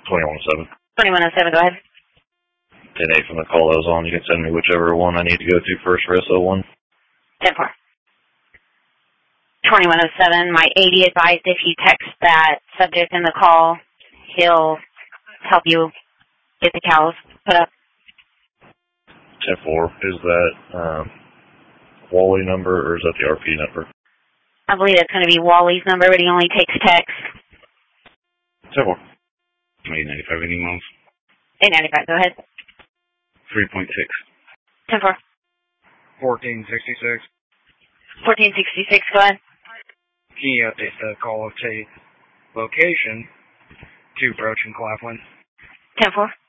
2107. 2107, go ahead. 10-8 from the call I was on. You can send me whichever one I need to go to first for SO1. 10-4. 2107, my AD advised if you text that subject in the call, he'll help you get the cows put up. 10-4. Is that Wally number or is that the RP number? I believe it's going to be Wally's number, but he only takes text. 10-4. 895, any miles? 895, go ahead. 3.6. 10-4. 1466. 1466, go ahead. Can you update the call of location to Broach and Claflin? 10-4.